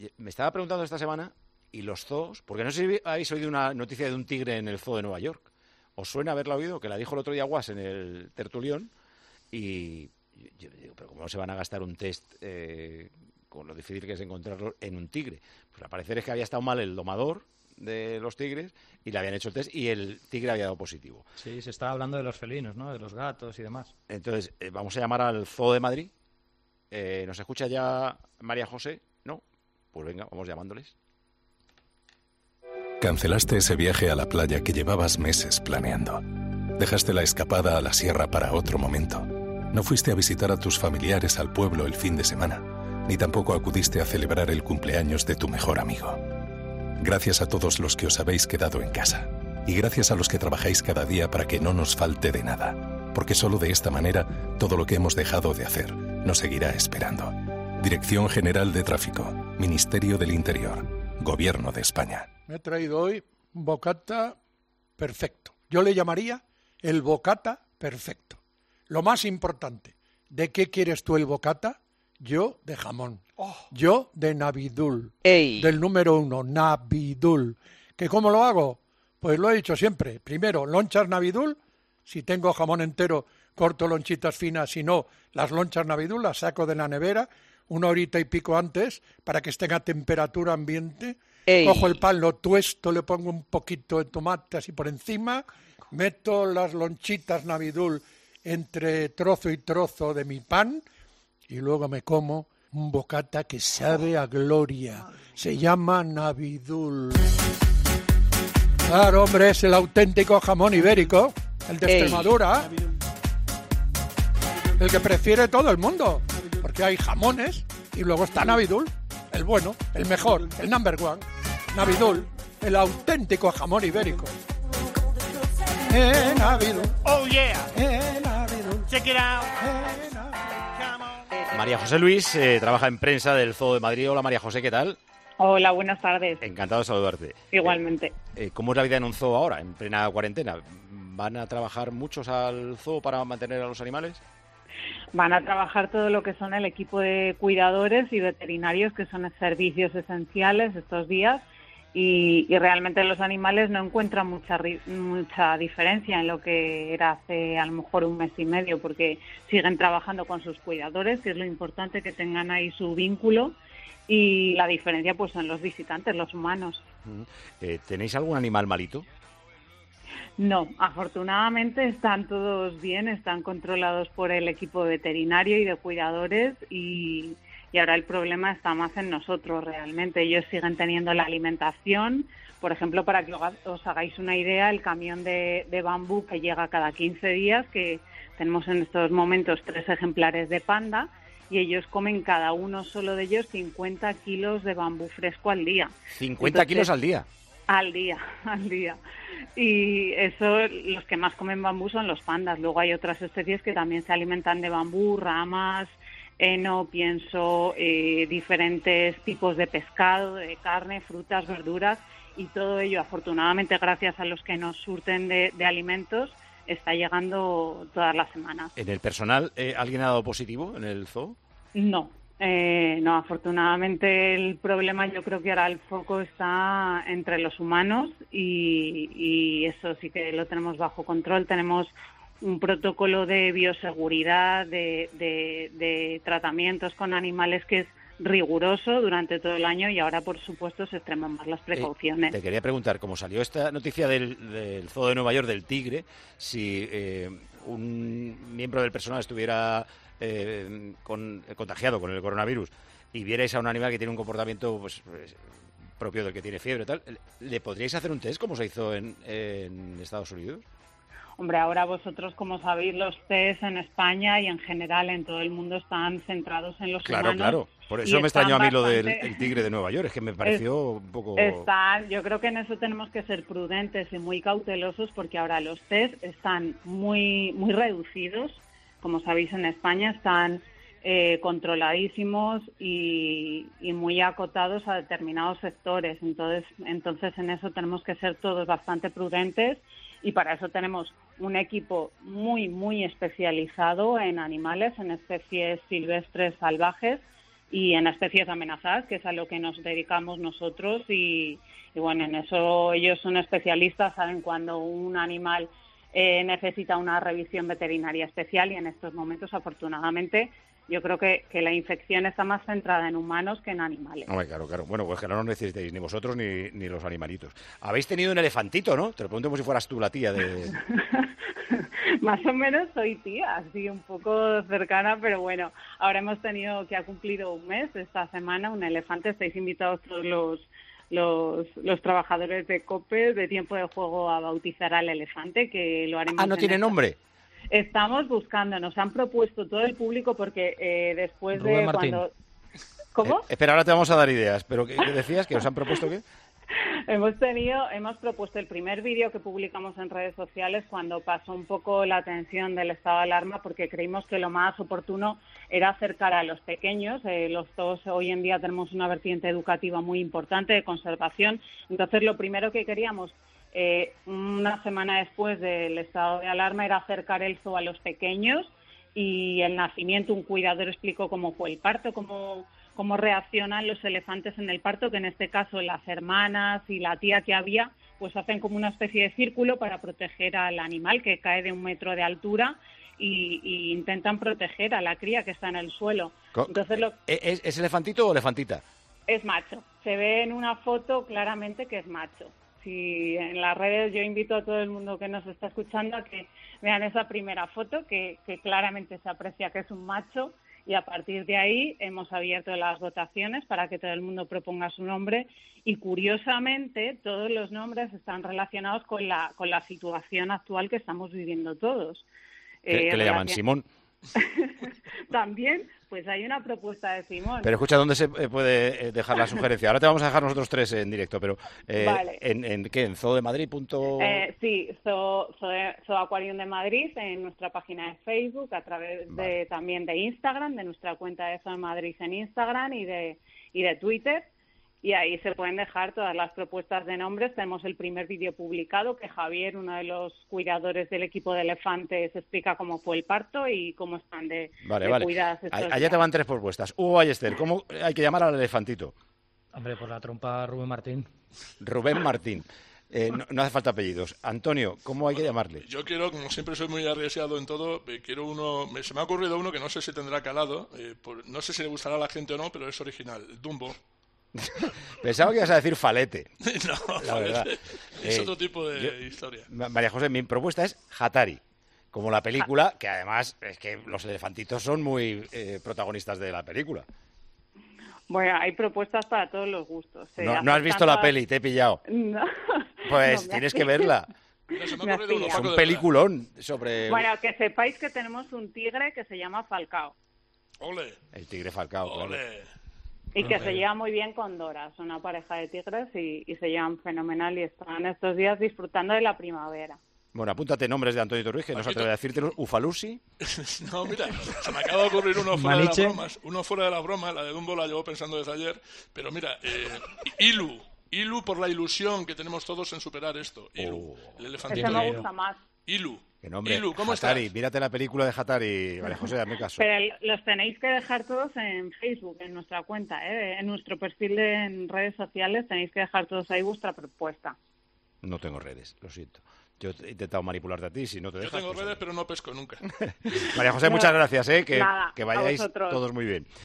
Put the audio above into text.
Me estaba preguntando esta semana, y los zoos, porque no sé si habéis oído una noticia de un tigre en el zoo de Nueva York. ¿Os suena haberla oído? Que la dijo el otro día Guas en el tertulión. Y yo digo, ¿pero cómo se van a gastar un test con lo difícil que es encontrarlo en un tigre? Pues al parecer es que había estado mal el domador de los tigres y le habían hecho el test y el tigre había dado positivo. Sí, se está hablando de los felinos, ¿no? De los gatos y demás. Entonces, vamos a llamar al Zoo de Madrid. ¿Nos escucha ya María José? ¿No? Pues venga, vamos llamándoles. Cancelaste ese viaje a la playa que llevabas meses planeando. Dejaste la escapada a la sierra para otro momento. No fuiste a visitar a tus familiares al pueblo el fin de semana, ni tampoco acudiste a celebrar el cumpleaños de tu mejor amigo. Gracias a todos los que os habéis quedado en casa. Y gracias a los que trabajáis cada día para que no nos falte de nada. Porque solo de esta manera, todo lo que hemos dejado de hacer nos seguirá esperando. Dirección General de Tráfico, Ministerio del Interior, Gobierno de España. Me he traído hoy un bocata perfecto. Yo le llamaría el bocata perfecto. Lo más importante, ¿de qué quieres tú el bocata? Yo de jamón. Yo de Navidul. ¡Ey! Del número 1, Navidul. ¿Que cómo lo hago? Pues lo he dicho siempre. Primero, lonchas Navidul. Si tengo jamón entero, corto lonchitas finas. Si no, las lonchas Navidul las saco de la nevera 1 horita y pico antes para que estén a temperatura ambiente. ¡Ey! Cojo el pan, lo tuesto, le pongo un poquito de tomate así por encima. Meto las lonchitas Navidul entre trozo y trozo de mi pan y luego me como un bocata que sabe a gloria. Se llama Navidul. Claro, hombre, es el auténtico jamón ibérico, el de Extremadura, el que prefiere todo el mundo, porque hay jamones y luego está Navidul, el bueno, el mejor, el number one. Navidul, el auténtico jamón ibérico. Navidul. Oh yeah. Navidul. Check it out. María José Luis trabaja en prensa del Zoo de Madrid. Hola María José, ¿qué tal? Hola, buenas tardes. Encantado de saludarte. Igualmente. ¿Cómo es la vida en un zoo ahora, en plena cuarentena? ¿Van a trabajar muchos al zoo para mantener a los animales? Van a trabajar todo lo que son el equipo de cuidadores y veterinarios, que son servicios esenciales estos días, y realmente los animales no encuentran mucha diferencia en lo que era hace a lo mejor un mes y medio, porque siguen trabajando con sus cuidadores, que es lo importante, que tengan ahí su vínculo, y la diferencia pues son los visitantes, los humanos. ¿Tenéis algún animal malito? No, afortunadamente están todos bien, están controlados por el equipo veterinario y de cuidadores y ahora el problema está más en nosotros realmente. Ellos siguen teniendo la alimentación. Por ejemplo, para que os hagáis una idea, el camión de bambú que llega cada 15 días, que tenemos en estos momentos 3 ejemplares de panda, y ellos comen cada uno solo de ellos 50 kilos de bambú fresco al día. ¿50 kilos al día? Al día. Y eso, los que más comen bambú son los pandas. Luego hay otras especies que también se alimentan de bambú, ramas, heno, pienso, diferentes tipos de pescado, de carne, frutas, verduras, y todo ello, afortunadamente, gracias a los que nos surten de alimentos, está llegando todas las semanas. ¿En el personal alguien ha dado positivo en el zoo? No, afortunadamente el problema, yo creo que ahora el foco está entre los humanos y eso sí que lo tenemos bajo control. Tenemos un protocolo de bioseguridad, de tratamientos con animales que es riguroso durante todo el año y ahora, por supuesto, se extreman más las precauciones. Te quería preguntar, como salió esta noticia del Zoo de Nueva York, del tigre, si un miembro del personal estuviera contagiado con el coronavirus y vierais a un animal que tiene un comportamiento pues propio del que tiene fiebre y tal, ¿le podríais hacer un test como se hizo en Estados Unidos? Hombre, ahora vosotros, como sabéis, los test en España y en general en todo el mundo están centrados en los humanos. Claro. Por eso me extrañó a mí lo del tigre de Nueva York, es que me pareció un poco... Yo creo que en eso tenemos que ser prudentes y muy cautelosos porque ahora los test están muy reducidos. Como sabéis, en España están controladísimos y muy acotados a determinados sectores. Entonces, en eso tenemos que ser todos bastante prudentes y para eso tenemos un equipo muy especializado en animales, en especies silvestres salvajes, y en especies amenazadas, que es a lo que nos dedicamos nosotros. Y bueno, en eso ellos son especialistas, saben cuando un animal necesita una revisión veterinaria especial, y en estos momentos, afortunadamente, yo creo que la infección está más centrada en humanos que en animales. Hombre, claro. Bueno, pues que no nos necesitéis ni vosotros ni los animalitos. Habéis tenido un elefantito, ¿no? Te lo pregunto como si fueras tú la tía de... Más o menos soy tía, así un poco cercana, pero bueno, ahora hemos tenido, que ha cumplido un mes esta semana, un elefante. Estáis invitados todos los trabajadores de COPE, de Tiempo de Juego, a bautizar al elefante, que lo haremos. Ah, ¿no tiene nombre? Estamos buscando, nos han propuesto todo el público, porque después Rubén de Martín. cuando... ¿Cómo? Espera, ahora te vamos a dar ideas, pero ¿qué decías? ¿Que os han propuesto qué? Hemos propuesto el primer vídeo que publicamos en redes sociales cuando pasó un poco la tensión del estado de alarma, porque creímos que lo más oportuno era acercar a los pequeños. Los zoos hoy en día tenemos una vertiente educativa muy importante de conservación. Entonces, lo primero que queríamos, una semana después del estado de alarma, era acercar el zoo a los pequeños, y el nacimiento, un cuidador explicó cómo fue el parto, cómo reaccionan los elefantes en el parto, que en este caso las hermanas y la tía que había, pues hacen como una especie de círculo para proteger al animal, que cae de 1 metro de altura, y intentan proteger a la cría que está en el suelo. Entonces, ¿Es elefantito o elefantita? es macho. Se ve en una foto claramente que es macho. Si en las redes, yo invito a todo el mundo que nos está escuchando a que vean esa primera foto, que claramente se aprecia que es un macho, y a partir de ahí hemos abierto las votaciones para que todo el mundo proponga su nombre, y curiosamente todos los nombres están relacionados con la situación actual que estamos viviendo todos. ¿Qué le llaman? ¿Simón? También, pues hay una propuesta de Simón. Pero escucha, ¿dónde se puede dejar la sugerencia? Ahora te vamos a dejar nosotros 3 en directo, pero Vale. ¿en qué? ¿En zoodemadrid? Sí, Zoo Aquarium de Madrid, en nuestra página de Facebook, a través también de Instagram, de nuestra cuenta de Zoo de Madrid en Instagram y de Twitter. Y ahí se pueden dejar todas las propuestas de nombres. Tenemos el primer vídeo publicado, que Javier, uno de los cuidadores del equipo de elefantes, explica cómo fue el parto y cómo están de cuidadas estos Allá días. te van 3 propuestas. Hugo Ballester, ¿cómo hay que llamar al elefantito? Hombre, por la trompa Rubén Martín. Rubén Martín. No hace falta apellidos. Antonio, ¿cómo hay que llamarle? Yo quiero, como siempre soy muy arriesgado en todo, quiero uno, se me ha ocurrido uno que no sé si tendrá calado, no sé si le gustará a la gente o no, pero es original, Dumbo. Pensaba que ibas a decir Falete. No, La verdad. es otro tipo de historia. María José, mi propuesta es Hatari, como la película, que además es que los elefantitos son muy protagonistas de la película. Bueno, hay propuestas para todos los gustos. No has visto la peli, te he pillado. No. Pues No, tienes que verla. Mira, se me Me ha has ocurrido uno, pillado. Es Paco, un de peliculón sobre Bueno, que sepáis que tenemos un tigre que se llama Falcao verdad. Ole, el tigre Falcao. Claro. ole. y que se lleva muy bien con Dora. Son una pareja de tigres y se llevan fenomenal, y están estos días disfrutando de la primavera. Bueno, apúntate nombres de Antonio Torrijos, que no se atreve a decírtelo. Ufalusi. No, mira, se me acaba de ocurrir uno fuera Maniche. de las bromas. Uno fuera de las bromas, la de Dumbo la llevo pensando desde ayer. Pero mira, Ilu por la ilusión que tenemos todos en superar esto. Ilu, el elefantito. Ese me Ilu. gusta más. Ilu. Qué nombre. Ilu, ¿cómo Hatari, estás? mírate la película de Hatari. María José, dame caso. Pero los tenéis que dejar todos en Facebook, en nuestra cuenta, en nuestro perfil en redes sociales. Tenéis que dejar todos ahí vuestra propuesta. No tengo redes, lo siento. Yo he intentado manipularte a ti, si no te Yo dejas... tengo pues, redes, pero no pesco nunca. María José, muchas gracias, que Nada, a vayáis vosotros. todos muy bien.